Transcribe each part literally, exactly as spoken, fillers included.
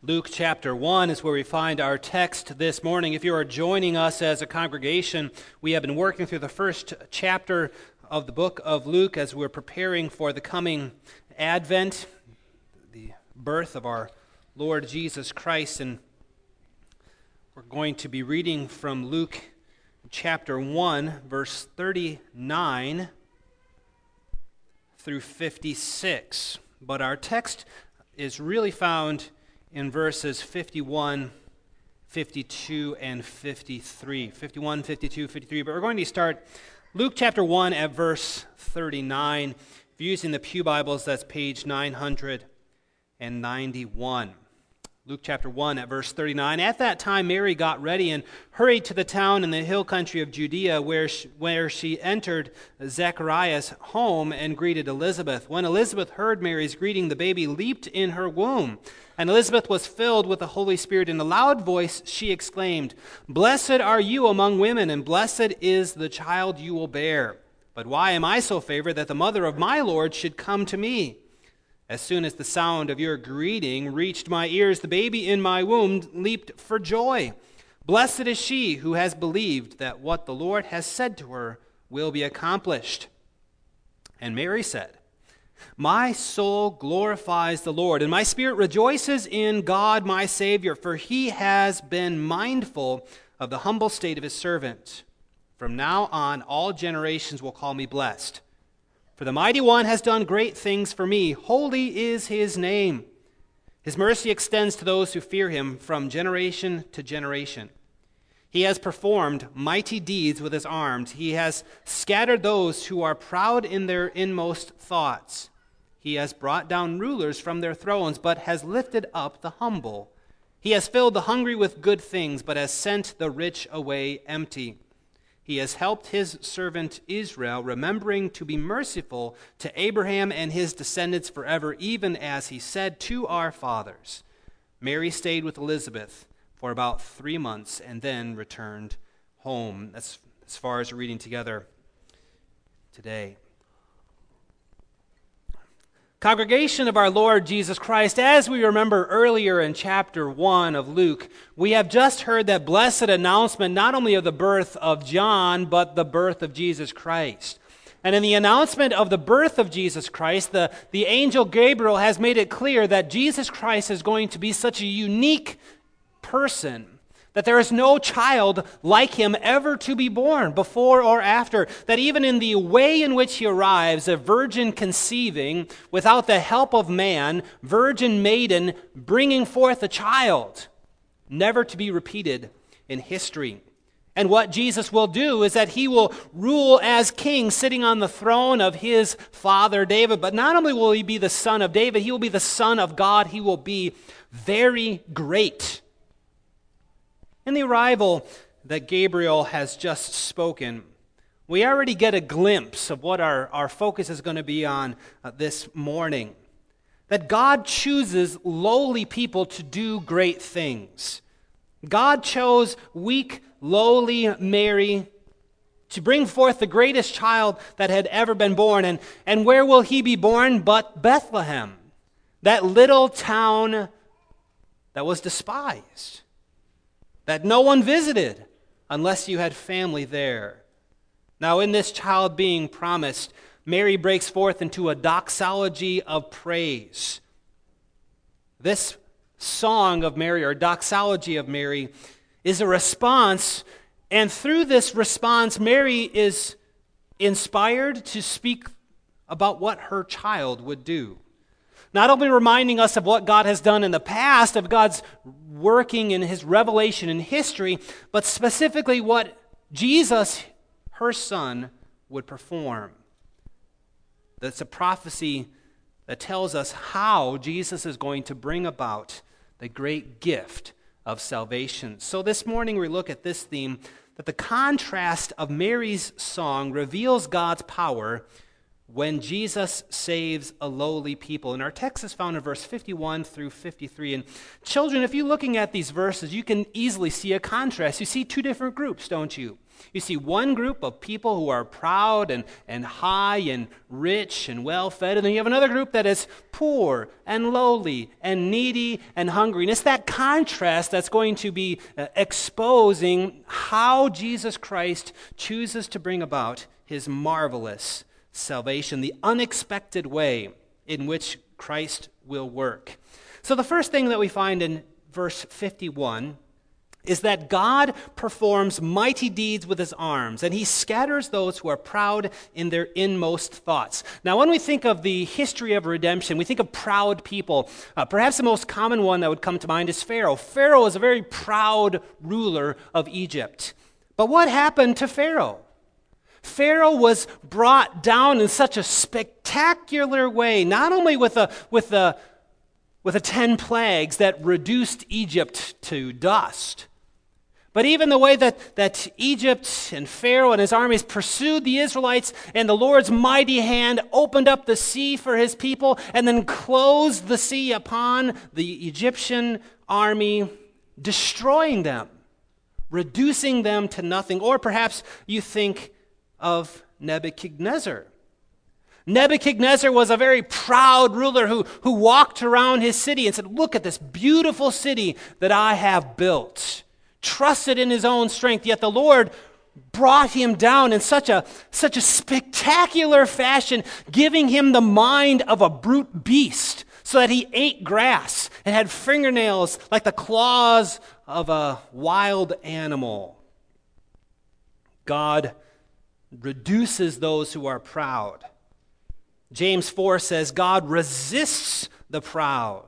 Luke chapter one is where we find our text this morning. If you are joining us as a congregation, we have been working through the first chapter of the book of Luke as we're preparing for the coming Advent, the birth of our Lord Jesus Christ. And we're going to be reading from Luke chapter one, verse thirty-nine through fifty-six. But our text is really found in verses fifty-one, fifty-two, and fifty-three. fifty-one, fifty-two, fifty-three. But we're going to start Luke chapter one at verse thirty-nine. If you're using the Pew Bibles, that's page nine hundred ninety-one. Luke chapter one at verse thirty-nine. At that time Mary got ready and hurried to the town in the hill country of Judea, where she, where she entered Zechariah's home and greeted Elizabeth. When Elizabeth heard Mary's greeting, the baby leaped in her womb. And Elizabeth was filled with the Holy Spirit. In a loud voice she exclaimed, "Blessed are you among women, and blessed is the child you will bear. But why am I so favored that the mother of my Lord should come to me? As soon as the sound of your greeting reached my ears, the baby in my womb leaped for joy. Blessed is she who has believed that what the Lord has said to her will be accomplished." And Mary said, "My soul glorifies the Lord, and my spirit rejoices in God my Savior, for he has been mindful of the humble state of his servant. From now on, all generations will call me blessed. For the Mighty One has done great things for me. Holy is his name. His mercy extends to those who fear him from generation to generation. He has performed mighty deeds with his arms. He has scattered those who are proud in their inmost thoughts. He has brought down rulers from their thrones, but has lifted up the humble. He has filled the hungry with good things, but has sent the rich away empty. He has helped his servant Israel, remembering to be merciful to Abraham and his descendants forever, even as he said to our fathers." Mary stayed with Elizabeth for about three months and then returned home. That's as far as we're reading together today. Congregation of our Lord Jesus Christ, as we remember earlier in chapter one of Luke, we have just heard that blessed announcement not only of the birth of John, but the birth of Jesus Christ. And in the announcement of the birth of Jesus Christ, the, the angel Gabriel has made it clear that Jesus Christ is going to be such a unique person, that there is no child like him ever to be born, before or after, that even in the way in which he arrives, a virgin conceiving without the help of man, virgin maiden bringing forth a child, never to be repeated in history. And what Jesus will do is that he will rule as king, sitting on the throne of his father David. But not only will he be the son of David, he will be the son of God. He will be very great. In the arrival that Gabriel has just spoken, we already get a glimpse of what our, our focus is going to be on uh, this morning. That God chooses lowly people to do great things. God chose weak, lowly Mary to bring forth the greatest child that had ever been born. And, and where will he be born but Bethlehem, that little town that was despised, that no one visited unless you had family there. Now, in this child being promised, Mary breaks forth into a doxology of praise. This song of Mary, or doxology of Mary, is a response, and through this response, Mary is inspired to speak about what her child would do. Not only reminding us of what God has done in the past, of God's working in his revelation in history, but specifically what Jesus, her son, would perform. That's a prophecy that tells us how Jesus is going to bring about the great gift of salvation. So this morning we look at this theme, that the contrast of Mary's song reveals God's power when Jesus saves a lowly people. And our text is found in verse fifty-one through fifty-three. And children, if you're looking at these verses, you can easily see a contrast. You see two different groups, don't you? You see one group of people who are proud and, and high and rich and well-fed, and then you have another group that is poor and lowly and needy and hungry. And it's that contrast that's going to be uh, exposing how Jesus Christ chooses to bring about his marvelous salvation, the unexpected way in which Christ will work. So the first thing that we find in verse fifty-one is that God performs mighty deeds with his arms, and he scatters those who are proud in their inmost thoughts. Now, when we think of the history of redemption, we think of proud people. Uh, perhaps the most common one that would come to mind is Pharaoh. Pharaoh is a very proud ruler of Egypt. But what happened to Pharaoh? Pharaoh was brought down in such a spectacular way, not only with a with a with the ten plagues that reduced Egypt to dust, but even the way that, that Egypt and Pharaoh and his armies pursued the Israelites, and the Lord's mighty hand opened up the sea for his people and then closed the sea upon the Egyptian army, destroying them, reducing them to nothing. Or perhaps you think of Nebuchadnezzar. Nebuchadnezzar was a very proud ruler who, who walked around his city and said, "Look at this beautiful city that I have built." Trusted in his own strength, yet the Lord brought him down in such a, such a spectacular fashion, giving him the mind of a brute beast, so that he ate grass and had fingernails like the claws of a wild animal. God reduces those who are proud. James four says, God resists the proud.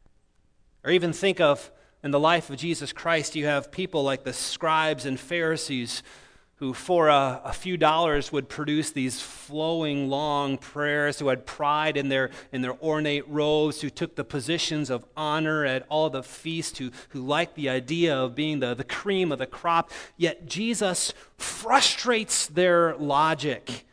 Or even think of, in the life of Jesus Christ, you have people like the scribes and Pharisees who for a, a few dollars would produce these flowing long prayers, who had pride in their in their ornate robes, who took the positions of honor at all the feasts, who, who liked the idea of being the, the cream of the crop. Yet Jesus frustrates their logic.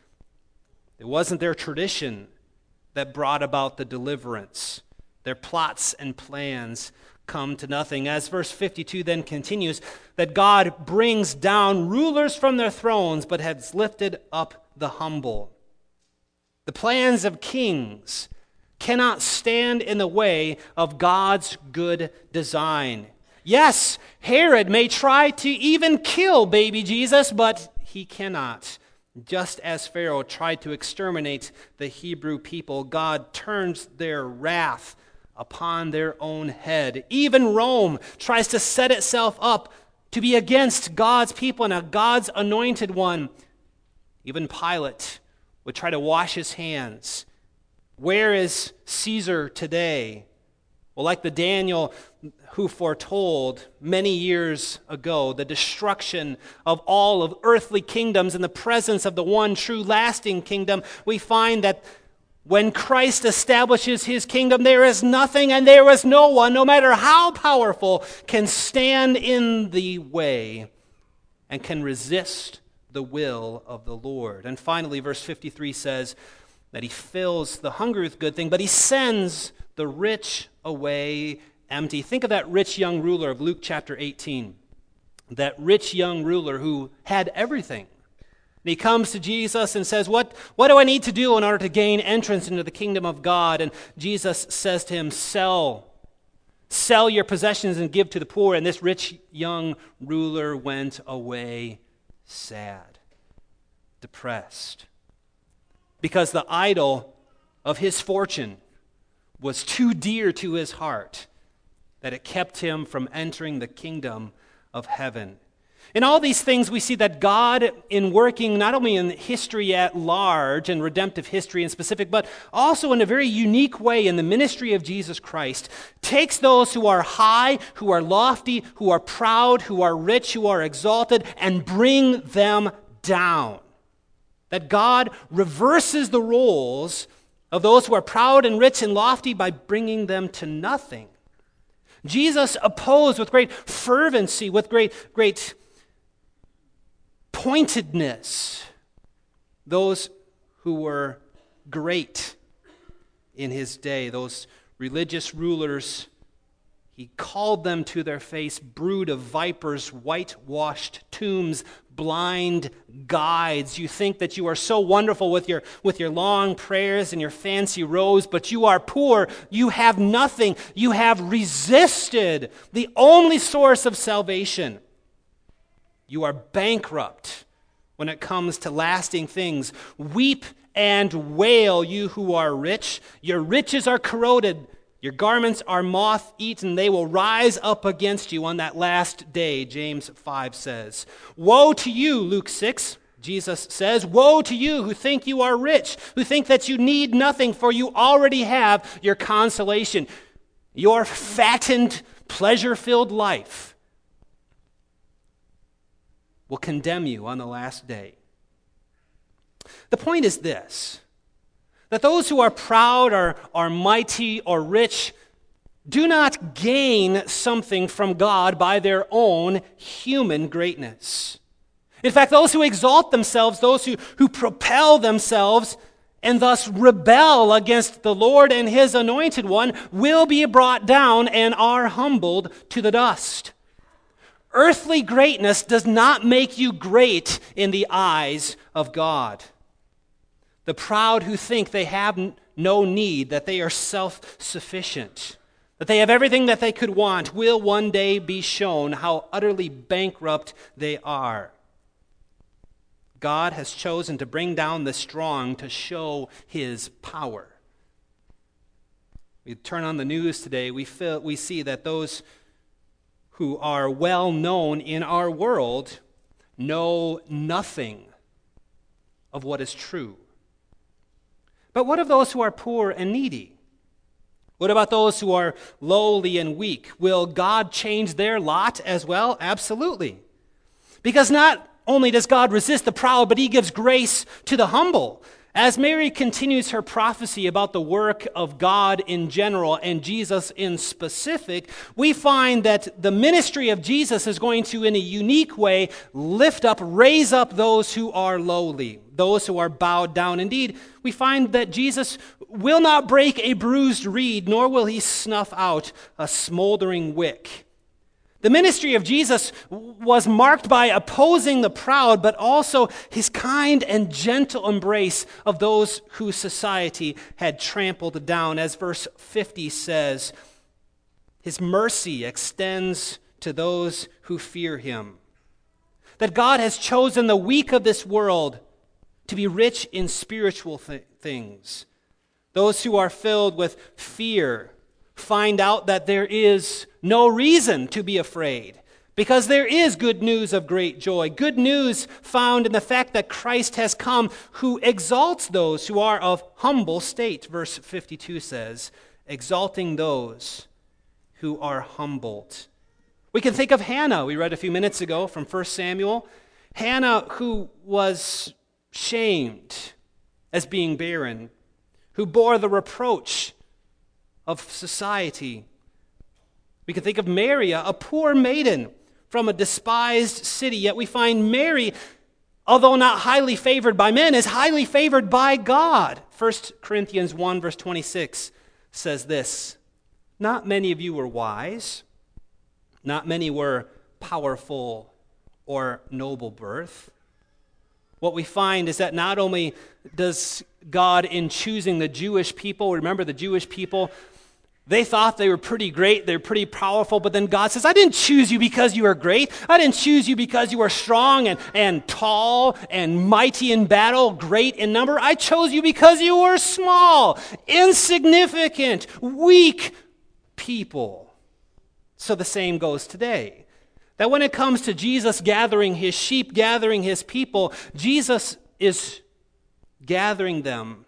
It wasn't their tradition that brought about the deliverance. Their plots and plans come to nothing. As verse fifty-two then continues, that God brings down rulers from their thrones, but has lifted up the humble. The plans of kings cannot stand in the way of God's good design. Yes, Herod may try to even kill baby Jesus, but he cannot. Just as Pharaoh tried to exterminate the Hebrew people, God turns their wrath upon their own head. Even Rome tries to set itself up to be against God's people and God's anointed one. Even Pilate would try to wash his hands. Where is Caesar today? Well, like the Daniel who foretold many years ago the destruction of all of earthly kingdoms in the presence of the one true lasting kingdom, we find that when Christ establishes his kingdom, there is nothing and there is no one, no matter how powerful, can stand in the way and can resist the will of the Lord. And finally, verse fifty-three says that he fills the hungry with good thing, but he sends the rich away empty. Think of that rich young ruler of Luke chapter eighteen. That rich young ruler who had everything. And he comes to Jesus and says, what, what do I need to do in order to gain entrance into the kingdom of God? And Jesus says to him, sell. Sell your possessions and give to the poor. And this rich young ruler went away sad, depressed, because the idol of his fortune was too dear to his heart that it kept him from entering the kingdom of heaven. In all these things, we see that God, in working not only in history at large and redemptive history in specific, but also in a very unique way in the ministry of Jesus Christ, takes those who are high, who are lofty, who are proud, who are rich, who are exalted, and bring them down. That God reverses the roles of those who are proud and rich and lofty by bringing them to nothing. Jesus opposed with great fervency, with great, great pointedness, those who were great in his day. Those religious rulers, he called them to their face, brood of vipers, whitewashed tombs, blind guides. You think that you are so wonderful with your, with your long prayers and your fancy robes, but you are poor. You have nothing. You have resisted the only source of salvation. You are bankrupt when it comes to lasting things. Weep and wail, you who are rich. Your riches are corroded. Your garments are moth-eaten. They will rise up against you on that last day, James five says. Woe to you, Luke six, Jesus says. Woe to you who think you are rich, who think that you need nothing, for you already have your consolation. Your fattened, pleasure-filled life will condemn you on the last day. The point is this, that those who are proud or are mighty or rich do not gain something from God by their own human greatness. In fact, those who exalt themselves, those who, who propel themselves and thus rebel against the Lord and his anointed one will be brought down and are humbled to the dust. Earthly greatness does not make you great in the eyes of God. The proud who think they have no need, that they are self-sufficient, that they have everything that they could want, will one day be shown how utterly bankrupt they are. God has chosen to bring down the strong to show his power. We turn on the news today, we feel, we see that those who are well known in our world know nothing of what is true. But what of those who are poor and needy? What about those who are lowly and weak? Will God change their lot as well? Absolutely. Because not only does God resist the proud, but he gives grace to the humble. As Mary continues her prophecy about the work of God in general and Jesus in specific, we find that the ministry of Jesus is going to, in a unique way, lift up, raise up those who are lowly, those who are bowed down. Indeed, we find that Jesus will not break a bruised reed, nor will he snuff out a smoldering wick. The ministry of Jesus was marked by opposing the proud, but also his kind and gentle embrace of those whose society had trampled down. As verse fifty says, his mercy extends to those who fear him. That God has chosen the weak of this world to be rich in spiritual th- things. Those who are filled with fear find out that there is no reason to be afraid, because there is good news of great joy. Good news found in the fact that Christ has come, who exalts those who are of humble state, verse fifty-two says, exalting those who are humbled. We can think of Hannah, we read a few minutes ago from First Samuel. Hannah, who was shamed as being barren, who bore the reproach of society. We can think of Mary, a poor maiden from a despised city, yet we find Mary, although not highly favored by men, is highly favored by God. First Corinthians one verse twenty-six says this, not many of you were wise, not many were powerful or noble birth. What we find is that not only does God, in choosing the Jewish people, remember the Jewish people, they thought they were pretty great, they're pretty powerful, but then God says, I didn't choose you because you are great. I didn't choose you because you are strong and, and tall and mighty in battle, great in number. I chose you because you were small, insignificant, weak people. So the same goes today. That when it comes to Jesus gathering his sheep, gathering his people, Jesus is gathering them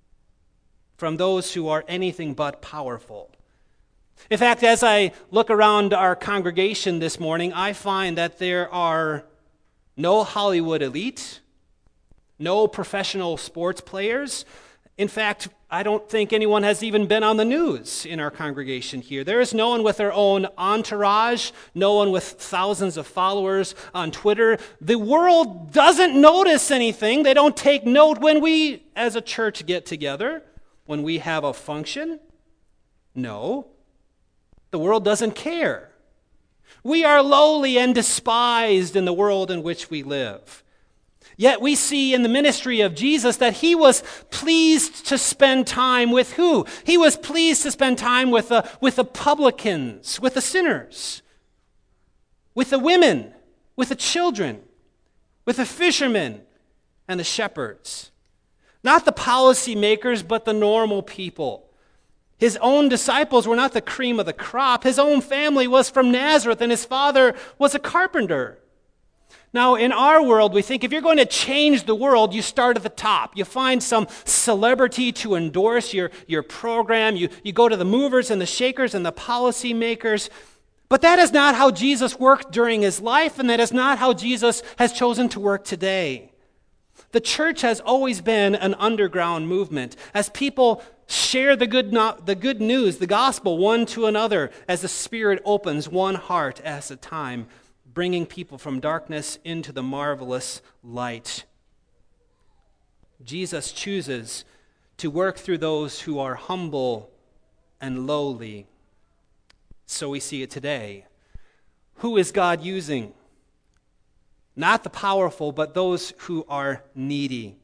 from those who are anything but powerful. In fact, as I look around our congregation this morning, I find that there are no Hollywood elite, no professional sports players. In fact, I don't think anyone has even been on the news in our congregation here. There is no one with their own entourage, no one with thousands of followers on Twitter. The world doesn't notice anything. They don't take note when we, as a church, get together, when we have a function. No, the world doesn't care. We are lowly and despised in the world in which we live. Yet we see in the ministry of Jesus that he was pleased to spend time with who? He was pleased to spend time with the, with the publicans, with the sinners, with the women, with the children, with the fishermen and the shepherds. Not the policymakers, but the normal people. His own disciples were not the cream of the crop. His own family was from Nazareth, and his father was a carpenter. Now, in our world, we think if you're going to change the world, you start at the top. You find some celebrity to endorse your, your program. You, you go to the movers and the shakers and the policymakers. But that is not how Jesus worked during his life, and that is not how Jesus has chosen to work today. The church has always been an underground movement as people share the good, no, the good news, the gospel, one to another as the Spirit opens one heart at a time, bringing people from darkness into the marvelous light. Jesus chooses to work through those who are humble and lowly. So we see it today. Who is God using? Not the powerful, but those who are needy.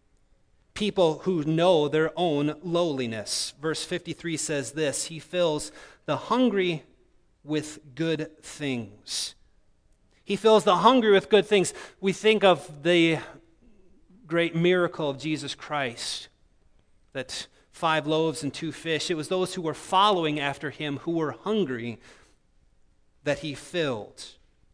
People who know their own lowliness. Verse fifty-three says this, he fills the hungry with good things. He fills the hungry with good things. We think of the great miracle of Jesus Christ, that five loaves and two fish. It was those who were following after him, who were hungry, that he filled.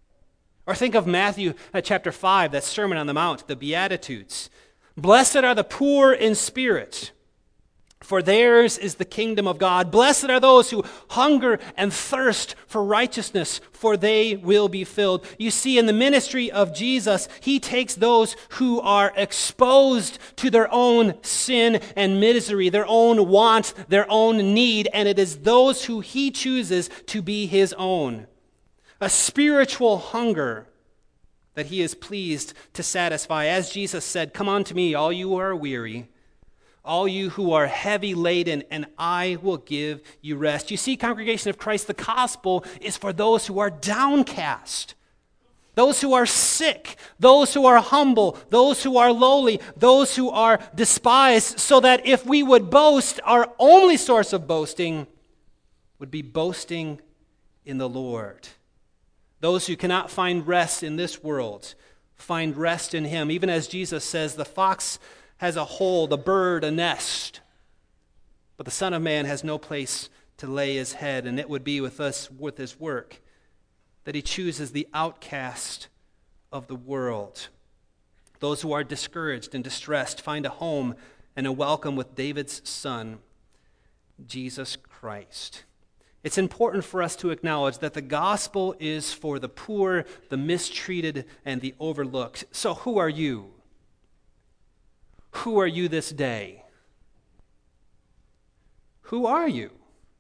Or think of Matthew uh, chapter five, that Sermon on the Mount, the Beatitudes. Blessed are the poor in spirit, for theirs is the kingdom of God. Blessed are those who hunger and thirst for righteousness, for they will be filled. You see, in the ministry of Jesus, he takes those who are exposed to their own sin and misery, their own want, their own need, and it is those who he chooses to be his own. A spiritual hunger that he is pleased to satisfy. As Jesus said, "Come unto me, all you who are weary, all you who are heavy laden, and I will give you rest." You see, congregation of Christ, the gospel is for those who are downcast, those who are sick, those who are humble, those who are lowly, those who are despised, so that if we would boast, our only source of boasting would be boasting in the Lord. Those who cannot find rest in this world find rest in him. Even as Jesus says, the fox has a hole, the bird a nest, but the Son of Man has no place to lay his head. And it would be with us, with his work, that he chooses the outcast of the world. Those who are discouraged and distressed find a home and a welcome with David's Son, Jesus Christ. It's important for us to acknowledge that the gospel is for the poor, the mistreated, and the overlooked. So who are you? Who are you this day? Who are you?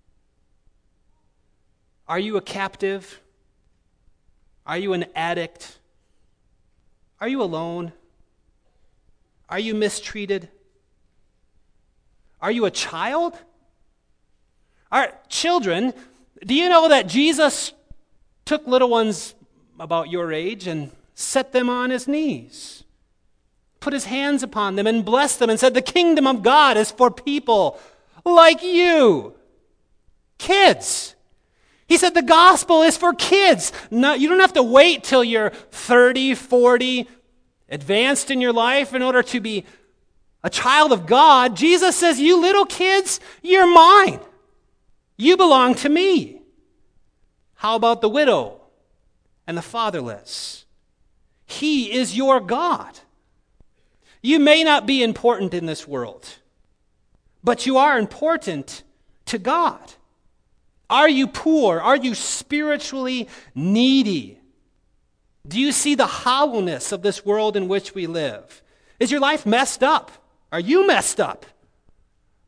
Are you a captive? Are you an addict? Are you alone? Are you mistreated? Are you a child? Are children, do you know that Jesus took little ones about your age and set them on his knees, put his hands upon them and blessed them and said, the kingdom of God is for people like you, kids. He said the gospel is for kids. No, you don't have to wait till you're thirty, forty, advanced in your life in order to be a child of God. Jesus says, you little kids, you're mine. You belong to me. How about the widow and the fatherless? He is your God. You may not be important in this world, but you are important to God. Are you poor? Are you spiritually needy? Do you see the hollowness of this world in which we live? Is your life messed up? Are you messed up?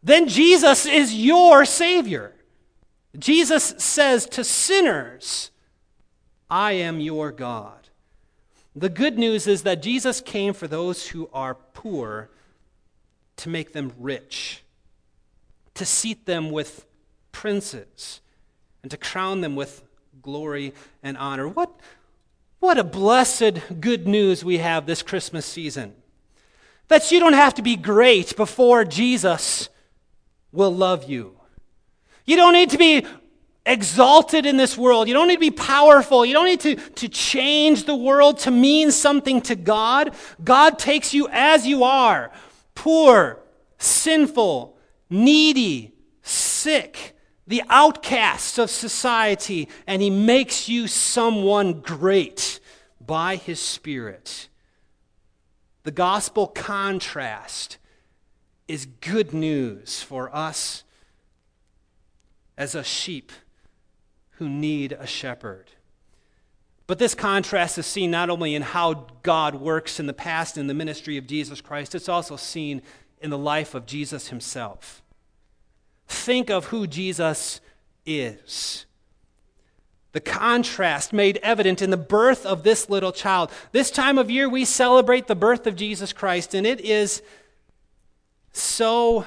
then Jesus is your Savior. Jesus says to sinners, I am your God. The good news is that Jesus came for those who are poor to make them rich, to seat them with princes, and to crown them with glory and honor. What, what a blessed good news we have this Christmas season. That you don't have to be great before Jesus will love you. You don't need to be exalted in this world. You don't need to be powerful. You don't need to, to change the world to mean something to God. God takes you as you are, poor, sinful, needy, sick, the outcasts of society, and he makes you someone great by his Spirit. The gospel contrast is good news for us as a sheep who need a shepherd. But this contrast is seen not only in how God works in the past in the ministry of Jesus Christ, it's also seen in the life of Jesus himself. Think of who Jesus is. The contrast made evident in the birth of this little child. This time of year we celebrate the birth of Jesus Christ, and it is so,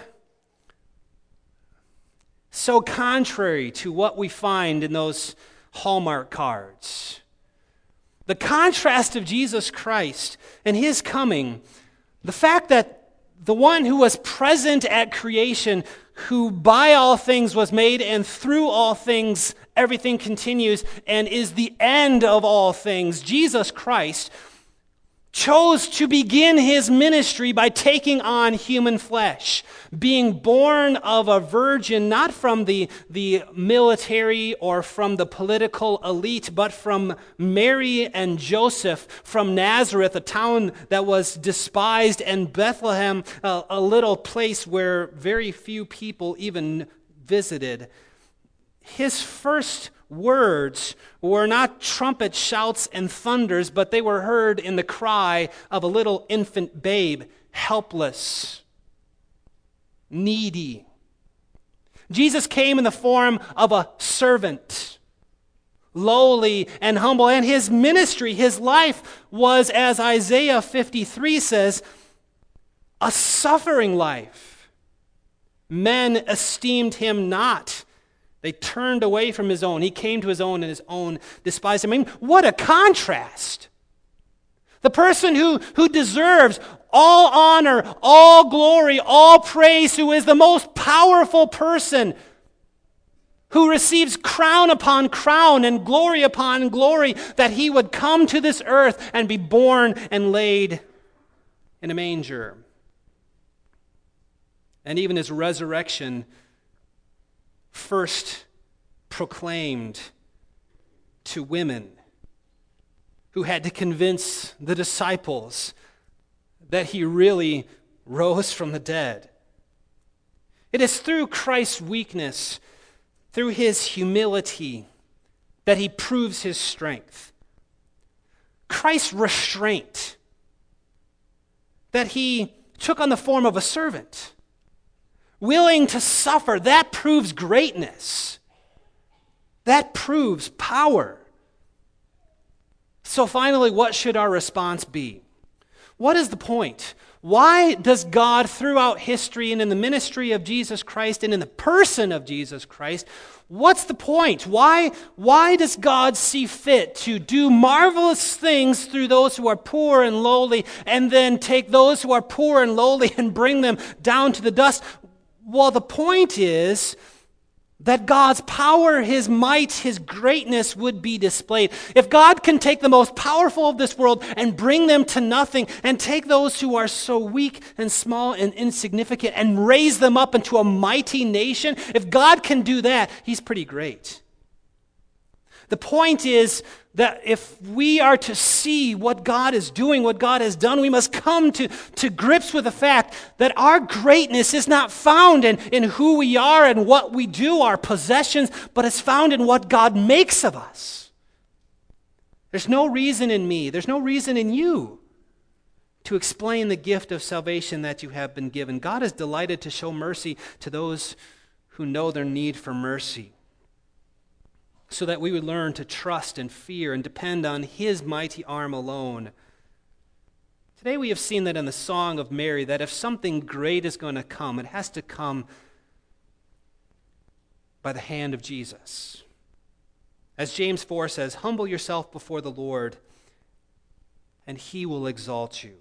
so contrary to what we find in those Hallmark cards. The contrast of Jesus Christ and his coming, the fact that the one who was present at creation, who by all things was made, and through all things everything continues, and is the end of all things, Jesus Christ, chose to begin his ministry by taking on human flesh, being born of a virgin, not from the, the military or from the political elite, but from Mary and Joseph, from Nazareth, a town that was despised, and Bethlehem, a, a little place where very few people even visited. His first words were not trumpet shouts and thunders, but they were heard in the cry of a little infant babe, helpless, needy. Jesus came in the form of a servant, lowly and humble, and his ministry, his life was, as Isaiah fifty-three says, a suffering life. Men esteemed him not. They turned away from his own. He came to his own, and his own despised him. I mean, what a contrast. The person who, who deserves all honor, all glory, all praise, who is the most powerful person, who receives crown upon crown and glory upon glory, that he would come to this earth and be born and laid in a manger. And even his resurrection first proclaimed to women who had to convince the disciples that he really rose from the dead. It is through Christ's weakness, through his humility, that he proves his strength. Christ's restraint, that he took on the form of a servant, willing to suffer, that proves greatness. That proves power. So finally, what should our response be? What is the point? Why does God, throughout history and in the ministry of Jesus Christ and in the person of Jesus Christ, what's the point? Why, why does God see fit to do marvelous things through those who are poor and lowly, and then take those who are poor and lowly and bring them down to the dust? Well, the point is that God's power, his might, his greatness would be displayed. If God can take the most powerful of this world and bring them to nothing, and take those who are so weak and small and insignificant and raise them up into a mighty nation, if God can do that, he's pretty great. The point is that if we are to see what God is doing, what God has done, we must come to, to grips with the fact that our greatness is not found in, in who we are and what we do, our possessions, but it's found in what God makes of us. There's no reason in me, there's no reason in you to explain the gift of salvation that you have been given. God is delighted to show mercy to those who know their need for mercy, so that we would learn to trust and fear and depend on his mighty arm alone. Today we have seen that in the Song of Mary, that if something great is going to come, it has to come by the hand of Jesus. As James four says, humble yourself before the Lord, and he will exalt you.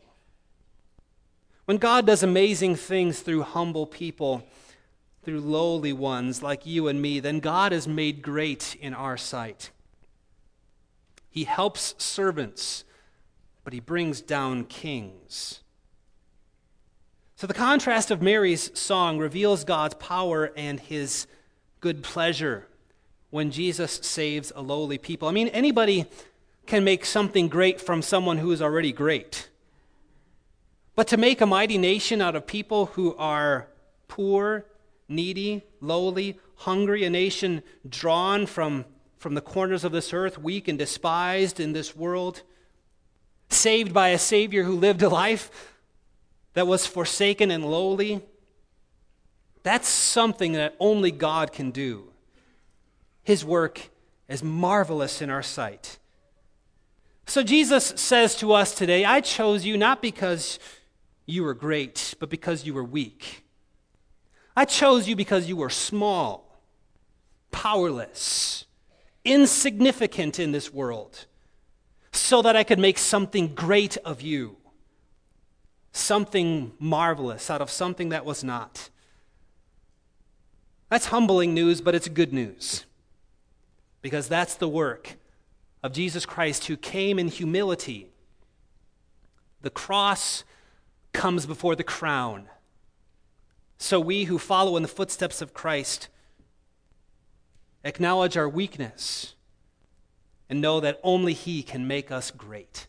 When God does amazing things through humble people, through lowly ones like you and me, then God is made great in our sight. He helps servants, but he brings down kings. So the contrast of Mary's song reveals God's power and his good pleasure when Jesus saves a lowly people. I mean, anybody can make something great from someone who is already great. But to make a mighty nation out of people who are poor, needy, lowly, hungry, a nation drawn from, from the corners of this earth, weak and despised in this world, saved by a Savior who lived a life that was forsaken and lowly, that's something that only God can do. His work is marvelous in our sight. So Jesus says to us today, I chose you not because you were great, but because you were weak. I chose you because you were small, powerless, insignificant in this world, so that I could make something great of you, something marvelous out of something that was not. That's humbling news, but it's good news, because that's the work of Jesus Christ, who came in humility. The cross comes before the crown. So we who follow in the footsteps of Christ acknowledge our weakness and know that only he can make us great.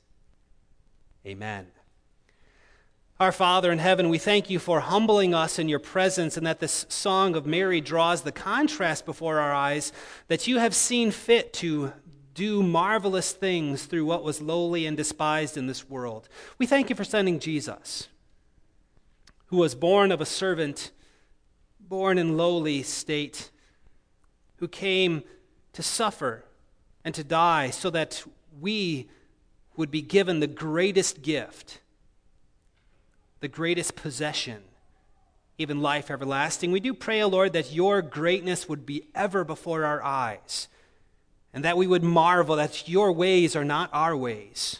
Amen. Our Father in heaven, we thank you for humbling us in your presence, and that this Song of Mary draws the contrast before our eyes, that you have seen fit to do marvelous things through what was lowly and despised in this world. We thank you for sending Jesus, who was born of a servant, born in lowly state, who came to suffer and to die so that we would be given the greatest gift, the greatest possession, even life everlasting. We do pray, O Lord, that your greatness would be ever before our eyes, and that we would marvel that your ways are not our ways,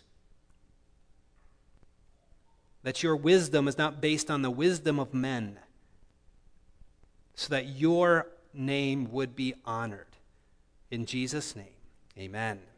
that your wisdom is not based on the wisdom of men, so that your name would be honored. In Jesus' name, amen.